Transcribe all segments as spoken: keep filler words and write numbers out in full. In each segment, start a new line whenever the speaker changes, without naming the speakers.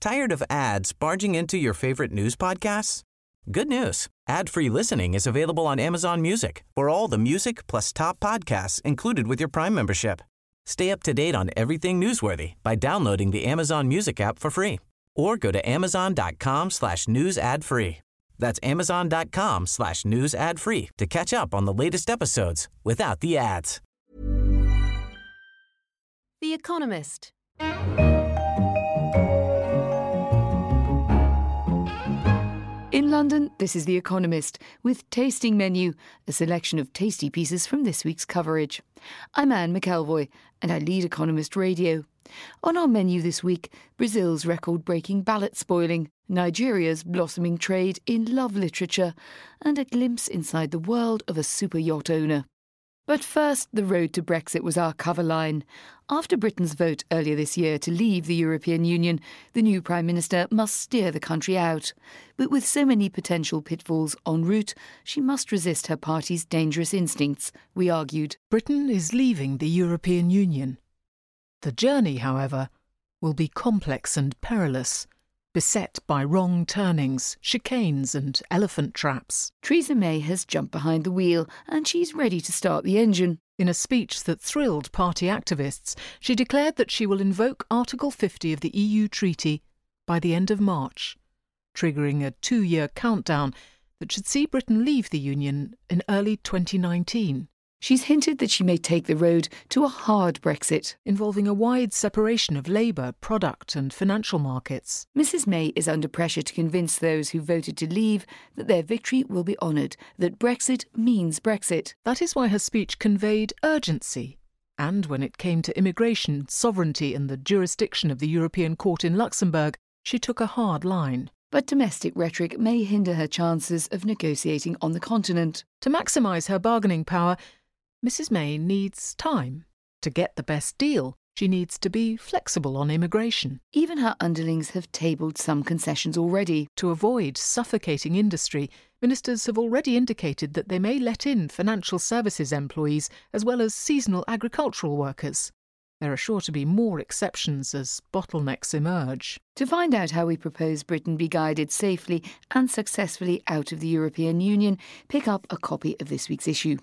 Tired of ads barging into your favorite news podcasts? Good news. Ad-free listening is available on Amazon Music for all the music plus top podcasts included with your Prime membership. Stay up to date on everything newsworthy by downloading the Amazon Music app for free or go to amazon.com slash news ad free. That's amazon.com slash news ad free to catch up on the latest episodes without the ads.
The Economist.
In London, this is The Economist, with Tasting Menu, a selection of tasty pieces from this week's coverage. I'm Anne McElvoy, and I lead Economist Radio. On our menu this week, Brazil's record-breaking ballot spoiling, Nigeria's blossoming trade in love literature, and a glimpse inside the world of a super yacht owner. But first, the road to Brexit was our cover line. After Britain's vote earlier this year to leave the European Union, the new Prime Minister must steer the country out. But with so many potential pitfalls en route, she must resist her party's dangerous instincts, we argued.
Britain is leaving the European Union. The journey, however, will be complex and perilous, beset by wrong turnings, chicanes and elephant traps.
Theresa May has jumped behind the wheel and she's ready to start the engine.
In a speech that thrilled party activists, she declared that she will invoke Article fifty of the E U Treaty by the end of March, triggering a two-year countdown that should see Britain leave the Union in early twenty nineteen.
She's hinted that she may take the road to a hard Brexit,
involving a wide separation of labour, product and financial markets.
Missus May is under pressure to convince those who voted to leave that their victory will be honoured, that Brexit means Brexit.
That is why her speech conveyed urgency. And when it came to immigration, sovereignty and the jurisdiction of the European Court in Luxembourg, she took a hard line.
But domestic rhetoric may hinder her chances of negotiating on the continent.
To maximise her bargaining power, Missus May needs time. To get the best deal, she needs to be flexible on immigration.
Even her underlings have tabled some concessions already.
To avoid suffocating industry, ministers have already indicated that they may let in financial services employees as well as seasonal agricultural workers. There are sure to be more exceptions as bottlenecks emerge.
To find out how we propose Britain be guided safely and successfully out of the European Union, pick up a copy of this week's issue.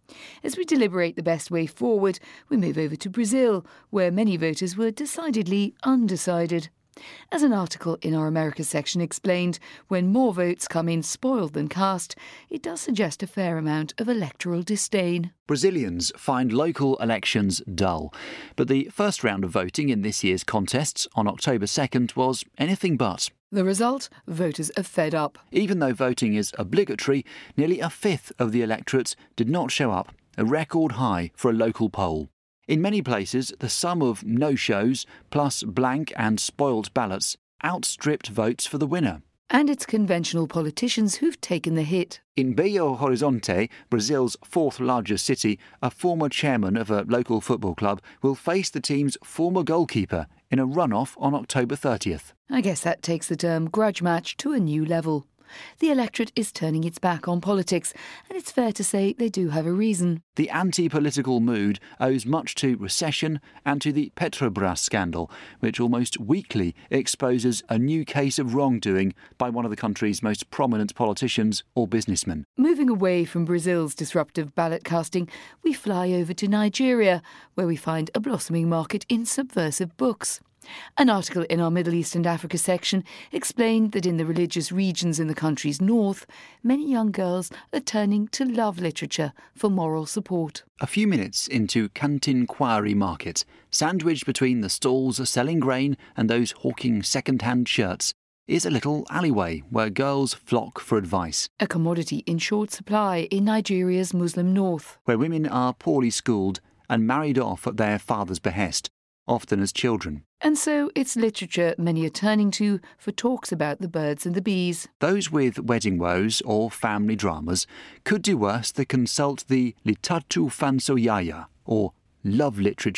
As we deliberate the best way forward, we move over to Brazil, where many voters were decidedly undecided. As an article in our Americas section explained, when more votes come in spoiled than cast, it does suggest a fair amount of electoral disdain.
Brazilians find local elections dull, but the first round of voting in this year's contests on October second was anything but.
The result? Voters are fed up.
Even though voting is obligatory, nearly a fifth of the electorate did not show up, a record high for a local poll. In many places, the sum of no-shows plus blank and spoilt ballots outstripped votes for the winner.
And it's conventional politicians who've taken the hit.
In Belo Horizonte, Brazil's fourth largest city, a former chairman of a local football club will face the team's former goalkeeper in a runoff on October thirtieth.
I guess that takes the term grudge match to a new level. The electorate is turning its back on politics, and it's fair to say they do have a reason.
The anti-political mood owes much to recession and to the Petrobras scandal, which almost weekly exposes a new case of wrongdoing by one of the country's most prominent politicians or businessmen.
Moving away from Brazil's disruptive ballot casting, we fly over to Nigeria, where we find a blossoming market in subversive books. An article in our Middle East and Africa section explained that in the religious regions in the country's north, many young girls are turning to love literature for moral support.
A few minutes into Kantin Quarry Market, sandwiched between the stalls selling grain and those hawking second-hand shirts, is a little alleyway where girls flock for advice.
A commodity in short supply in Nigeria's Muslim north.
Where women are poorly schooled and married off at their father's behest, often as children.
And so it's literature many are turning to for talks about the birds and the bees.
Those with wedding woes or family dramas could do worse than consult the Litatu Fansoyaya, or love literature,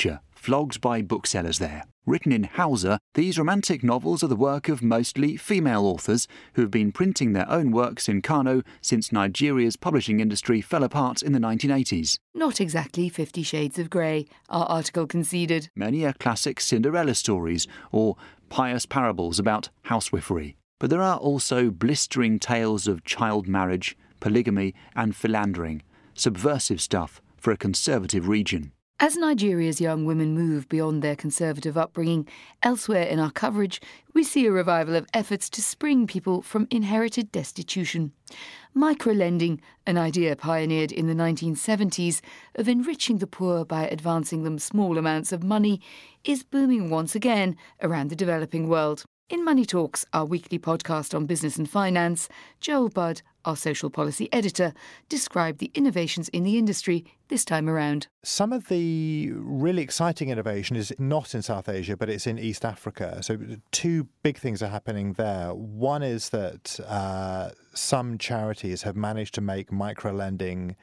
flogged by booksellers there. Written in Hausa, these romantic novels are the work of mostly female authors who have been printing their own works in Kano since Nigeria's publishing industry fell apart in the nineteen eighties.
Not exactly Fifty Shades of Grey, our article conceded.
Many are classic Cinderella stories or pious parables about housewifery. But there are also blistering tales of child marriage, polygamy and philandering, subversive stuff for a conservative region.
As Nigeria's young women move beyond their conservative upbringing, elsewhere in our coverage, we see a revival of efforts to spring people from inherited destitution. Microlending, an idea pioneered in the nineteen seventies of enriching the poor by advancing them small amounts of money, is booming once again around the developing world. In Money Talks, our weekly podcast on business and finance, Joel Budd, our social policy editor, described the innovations in the industry this time around.
Some of the really exciting innovation is not in South Asia, but it's in East Africa. So two big things are happening there. One is that uh, some charities have managed to make microlending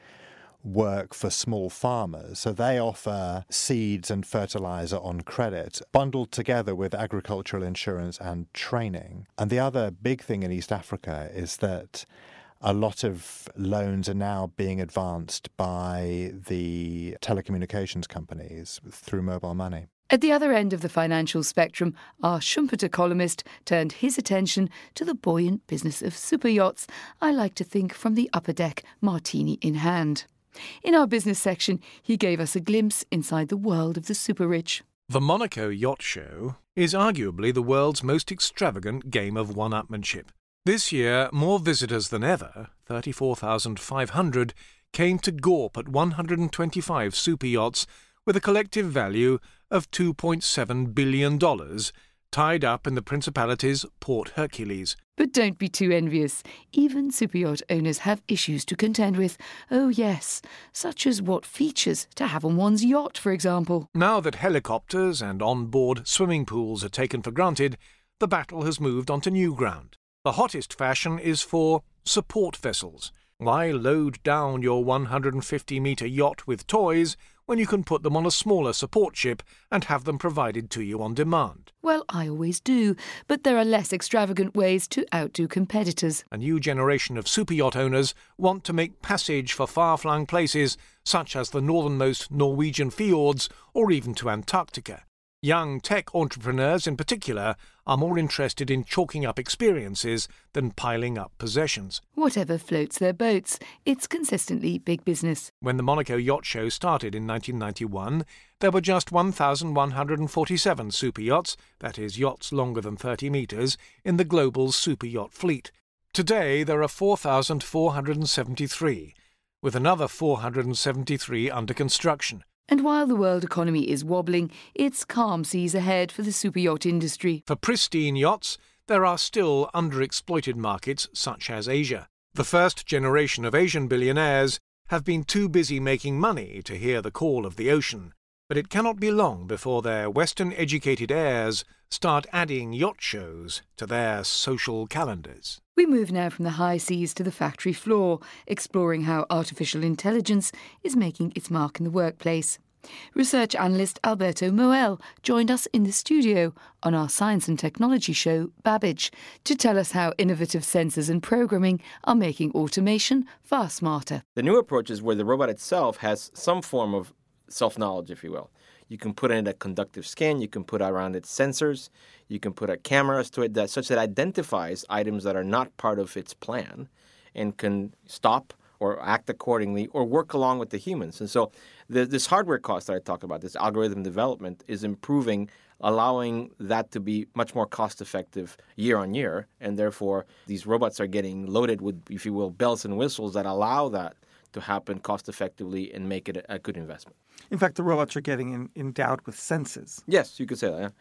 work for small farmers. So they offer seeds and fertilizer on credit, bundled together with agricultural insurance and training. And the other big thing in East Africa is that a lot of loans are now being advanced by the telecommunications companies through mobile money.
At the other end of the financial spectrum, our Schumpeter columnist turned his attention to the buoyant business of super yachts, I like to think from the upper deck, martini in hand. In our business section, he gave us a glimpse inside the world of the super-rich.
The Monaco Yacht Show is arguably the world's most extravagant game of one-upmanship. This year, more visitors than ever, thirty-four thousand five hundred, came to gawp at one hundred twenty-five super yachts with a collective value of two point seven billion dollars, tied up in the Principality's Port Hercules.
But don't be too envious. Even superyacht owners have issues to contend with. Oh yes, such as what features to have on one's yacht, for example.
Now that helicopters and on-board swimming pools are taken for granted, the battle has moved onto new ground. The hottest fashion is for support vessels. Why load down your one hundred fifty metre yacht with toys when you can put them on a smaller support ship and have them provided to you on demand?
Well, I always do, but there are less extravagant ways to outdo competitors.
A new generation of super yacht owners want to make passage for far-flung places such as the northernmost Norwegian fjords or even to Antarctica. Young tech entrepreneurs in particular are more interested in chalking up experiences than piling up possessions.
Whatever floats their boats, it's consistently big business.
When the Monaco Yacht Show started in nineteen ninety-one, there were just one thousand one hundred forty-seven super yachts, that is, yachts longer than thirty metres, in the global super yacht fleet. Today there are four thousand four hundred seventy-three, with another four hundred seventy-three under construction.
And while the world economy is wobbling, it's calm seas ahead for the superyacht industry.
For pristine yachts, there are still underexploited markets such as Asia. The first generation of Asian billionaires have been too busy making money to hear the call of the ocean, but it cannot be long before their Western-educated heirs start adding yacht shows to their social calendars.
We move now from the high seas to the factory floor, exploring how artificial intelligence is making its mark in the workplace. Research analyst Alberto Moel joined us in the studio on our science and technology show, Babbage, to tell us how innovative sensors and programming are making automation far smarter.
The new approach is where the robot itself has some form of self-knowledge, if you will. You can put in a conductive skin, you can put around it sensors, you can put a cameras to it that such that it identifies items that are not part of its plan and can stop or act accordingly or work along with the humans. And so the, this hardware cost that I talked about, this algorithm development, is improving, allowing that to be much more cost-effective year on year. And therefore, these robots are getting loaded with, if you will, bells and whistles that allow that to happen cost-effectively and make it a, a good investment.
In fact, the robots are getting in, endowed with senses.
Yes, you could say that, yeah. yeah.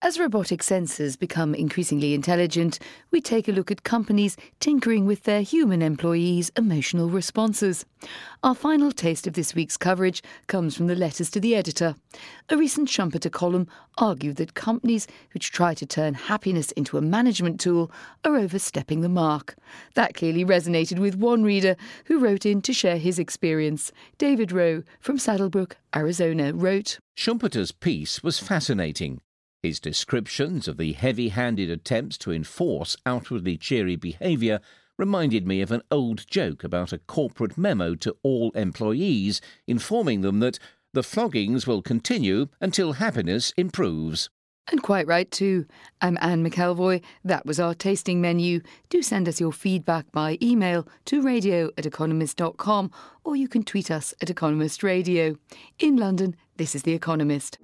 As robotic sensors become increasingly intelligent, we take a look at companies tinkering with their human employees' emotional responses. Our final taste of this week's coverage comes from the letters to the editor. A recent Schumpeter column argued that companies which try to turn happiness into a management tool are overstepping the mark. That clearly resonated with one reader who wrote in to share his experience. David Rowe from Saddlebrook, Arizona, wrote,
Schumpeter's piece was fascinating. His descriptions of the heavy-handed attempts to enforce outwardly cheery behaviour reminded me of an old joke about a corporate memo to all employees informing them that the floggings will continue until happiness improves.
And quite right too. I'm Anne McElvoy. That was our tasting menu. Do send us your feedback by email to radio at economist dot com, or you can tweet us at Economist Radio. In London, this is The Economist.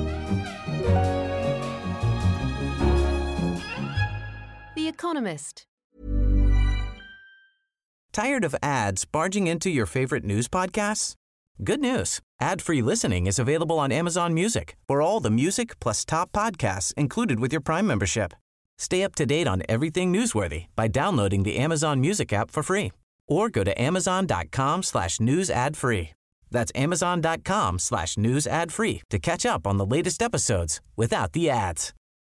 The Economist.
Tired of ads barging into your favorite news podcasts? Good news. Ad-free listening is available on Amazon Music for all the music plus top podcasts included with your Prime membership. Stay up to date on everything newsworthy by downloading the Amazon Music app for free or go to amazon.com slash news ad free. That's amazon.com slash news ad free to catch up on the latest episodes without the ads.